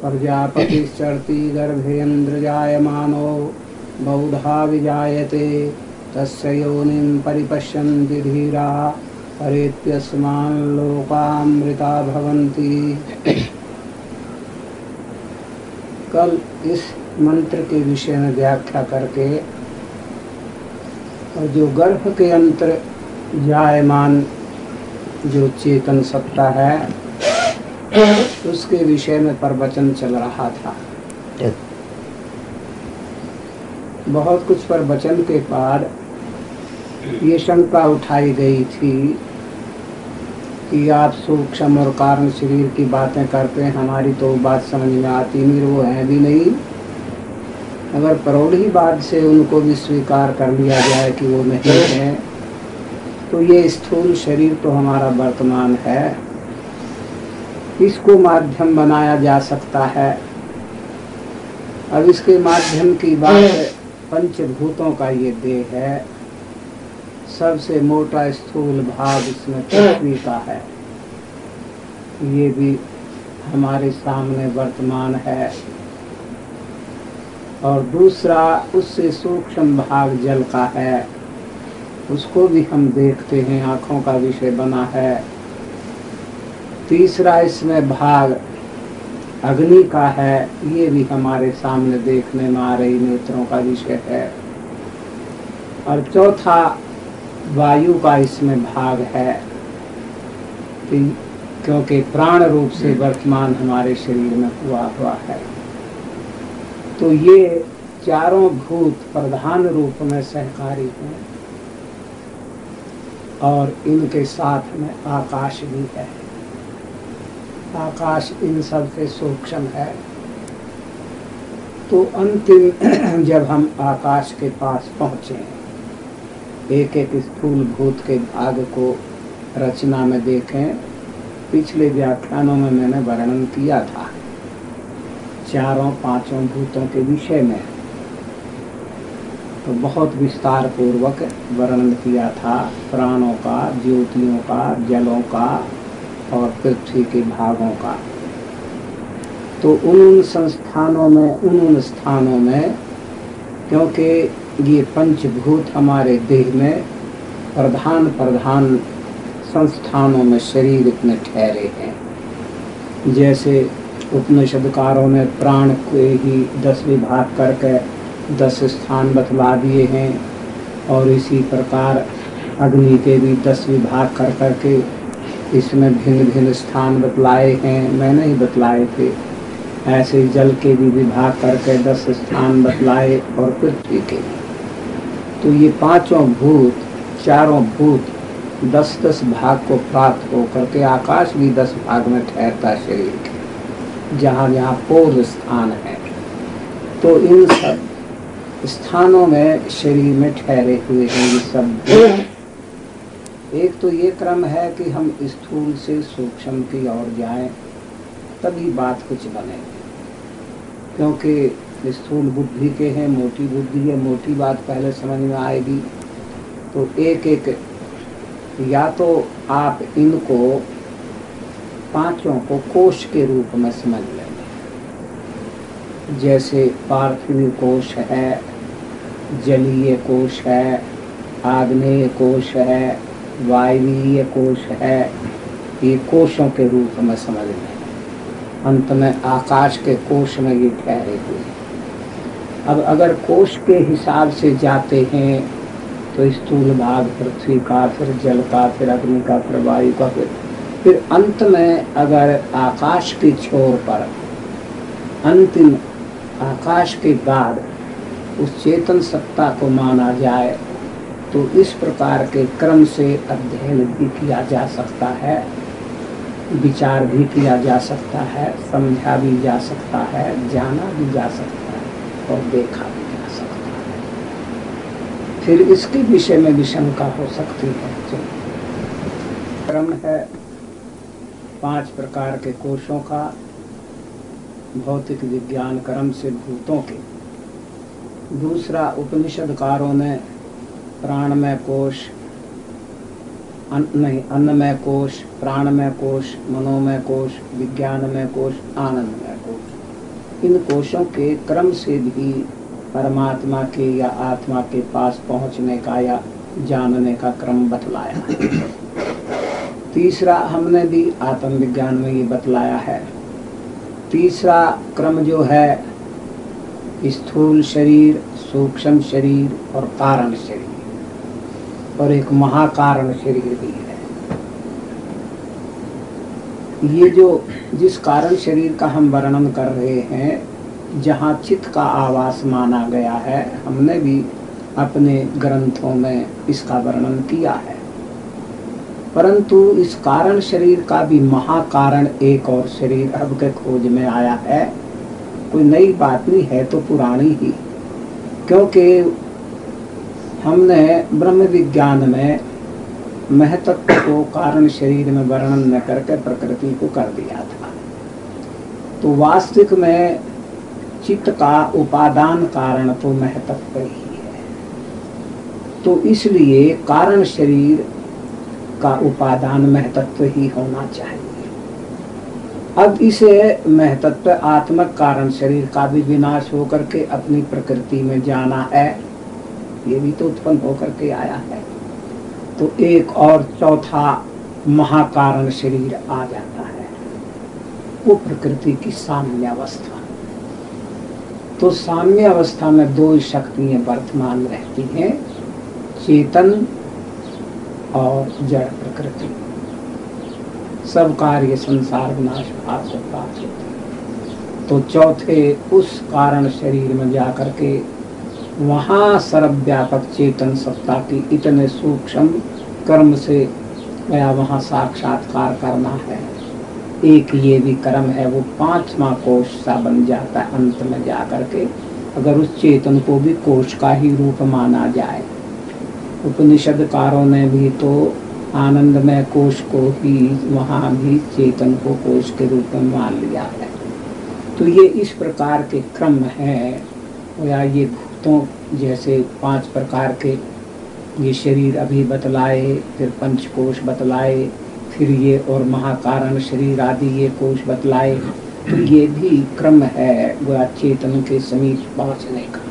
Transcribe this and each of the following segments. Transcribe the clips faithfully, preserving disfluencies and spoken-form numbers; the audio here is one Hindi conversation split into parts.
प्रजापतिश्चरति गर्भेन्द्र जायमानो बहुधा विजायते तस्य योनिं परिपश्यन्ति धीरा परेत्यस्मान् लोकामृता भवन्ति। कल इस मंत्र के विषय में व्याख्या करके और जो गर्भ के अंतर जायमान जो चेतन सत्ता है उसके विषय में प्रवचन चल रहा था। बहुत कुछ प्रवचन के बाद ये शंका उठाई गई थी कि आप सूक्ष्म और कारण शरीर की बातें करते हैं, हमारी तो बात समझ में आती नहीं, वो है भी नहीं। अगर प्रौढ़ीवाद से उनको भी स्वीकार कर लिया जाए कि वो नहीं है, तो ये स्थूल शरीर तो हमारा वर्तमान है, इसको माध्यम बनाया जा सकता है। अब इसके माध्यम की बात पंचभूतों का ये देह है, सबसे मोटा स्थूल भाग इसमें पृथ्वी का है, ये भी हमारे सामने वर्तमान है। और दूसरा उससे सूक्ष्म भाग जल का है, उसको भी हम देखते हैं, आँखों का विषय बना है। तीसरा इसमें भाग अग्नि का है, ये भी हमारे सामने देखने में आ रही नेत्रों का विषय है। और चौथा वायु का इसमें भाग है, क्योंकि प्राण रूप से वर्तमान हमारे शरीर में हुआ हुआ है। तो ये चारों भूत प्रधान रूप में सहकारी हैं और इनके साथ में आकाश भी है। आकाश इन सब से सूक्ष्म है। तो अंतिम जब हम आकाश के पास पहुँचे, एक एक स्थूल भूत के भाग को रचना में देखें, पिछले व्याख्यानों में मैंने वर्णन किया था चारों पांचों भूतों के विषय में, तो बहुत विस्तार पूर्वक वर्णन किया था प्राणों का, ज्योतियों का, जलों का और पृथ्वी के भागों का। तो उन संस्थानों में, उन स्थानों में, क्योंकि ये पंचभूत हमारे देह में प्रधान प्रधान संस्थानों में शरीर इतने ठहरे हैं। जैसे उपनिषदकारों ने प्राण को ही दस विभाग करके दस स्थान बतला दिए हैं, और इसी प्रकार अग्नि के भी दस विभाग कर करके इसमें भिन्न भिन्न स्थान बतलाए हैं, मैंने ही बतलाए थे। ऐसे जल के भी विभाग करके दस स्थान बतलाए और पृथ्वी के। तो ये पांचों भूत, चारों भूत दस दस भाग को प्राप्त होकर के आकाश भी दस भाग में ठहरता शरीर के, जहाँ जहाँ पूर्व स्थान है। तो इन सब स्थानों में शरीर में ठहरे हुए हैं ये सब भूत। एक तो ये क्रम है कि हम स्थूल से सूक्ष्म की ओर जाएं, तभी बात कुछ बनेगी। क्योंकि स्थूल बुद्धि के हैं, मोटी बुद्धि है, मोटी बात पहले समझ में आएगी। तो एक एक, या तो आप इनको पांचों को कोश के रूप में समझ लेंगे। जैसे पार्थिव कोश है, जलीय कोश है, आग्नेय कोश है, वायवीय कोश है, ये कोशों के रूप में समझ लें। अंत में आकाश के कोश में ये ठहरे हुए। अब अगर कोश के हिसाब से जाते हैं तो स्थूल भाग पृथ्वी का, फिर जल का, फिर अग्नि का, फिर वायु का, फिर फिर अंत में अगर आकाश के छोर पर अंतिम आकाश के बाद उस चेतन सत्ता को माना जाए, तो इस प्रकार के क्रम से अध्ययन भी किया जा सकता है, विचार भी किया जा सकता है, समझा भी जा सकता है, जाना भी जा सकता है और देखा भी जा सकता है। फिर इसके विषय में भी शंका हो सकती है। जो क्रम है पांच प्रकार के कोशों का, भौतिक विज्ञान क्रम से भूतों के। दूसरा उपनिषदकारों ने प्राणमय कोश, अन्न नहीं अन्नमय कोश, प्राणमय कोश, मनोमय कोश, विज्ञानमय कोश, आनंदमय कोश, इन कोशों के क्रम से भी परमात्मा के या आत्मा के पास पहुंचने का या जानने का क्रम बतलाया है। तीसरा हमने भी आत्मविज्ञान में ये बतलाया है। तीसरा क्रम जो है स्थूल शरीर, सूक्ष्म शरीर और कारण शरीर, और एक महाकारण शरीर भी है। ये जो जिस कारण शरीर का हम वर्णन कर रहे हैं, जहाँ चित्त का आवास माना गया है, हमने भी अपने ग्रंथों में इसका वर्णन किया है। परंतु इस कारण शरीर का भी महाकारण एक और शरीर अब के खोज में आया है। कोई नई बात नहीं है, तो पुरानी ही, क्योंकि हमने ब्रह्म विज्ञान में महतत्व को कारण शरीर में वर्णन न करके प्रकृति को कर दिया था। तो वास्तविक में चित्त का उपादान कारण तो महतत्व ही है। तो इसलिए कारण शरीर का उपादान महतत्व ही होना चाहिए। अब इसे महतत्व आत्मक कारण शरीर का भी विनाश होकर के अपनी प्रकृति में जाना है, ये भी तो उत्पन्न होकर के आया है। तो एक और चौथा महाकारण शरीर आ जाता है, वो प्रकृति की साम्य अवस्था। तो साम्य अवस्था में दो शक्तियां वर्तमान रहती हैं, चेतन और जड़ प्रकृति। सब कार्य संसार विनाश भाव से प्राप्त होते हैं। तो चौथे उस कारण शरीर में जाकर के वहाँ सर्वव्यापक चेतन सत्ता की इतने सूक्ष्म कर्म से गया, वहाँ साक्षात्कार करना है। एक ये भी कर्म है, वो पांचवा कोश सा बन जाता है अंत में जाकर के, अगर उस चेतन को भी कोश का ही रूप माना जाए। उपनिषदकारों ने भी तो आनंदमय कोश को ही वहाँ भी चेतन को कोश के रूप में मान लिया है। तो ये इस प्रकार के क्रम है, या ये भूतों जैसे पांच प्रकार के ये शरीर अभी बतलाए, फिर पंचकोश बतलाए, फिर ये और महाकारण शरीर आदि ये कोश बतलाए। तो ये भी क्रम है वह चेतन के समीप पहुंचने का।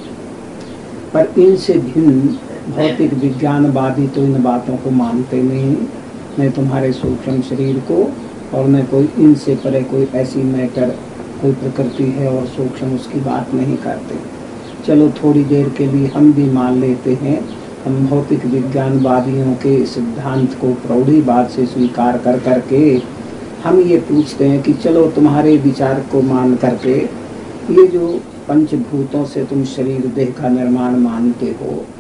पर इनसे भिन्न भौतिक विज्ञानवादी तो इन बातों को मानते नहीं, न तुम्हारे सूक्ष्म शरीर को, और न कोई इनसे परे कोई ऐसी मैटर कोई प्रकृति है और सूक्ष्म उसकी बात नहीं करते। चलो थोड़ी देर के लिए हम भी मान लेते हैं, हम भौतिक विज्ञानवादियों के सिद्धांत को प्रौढ़ीवाद से स्वीकार कर करके हम ये पूछते हैं कि चलो तुम्हारे विचार को मान करके ये जो पंचभूतों से तुम शरीर देह का निर्माण मानते हो,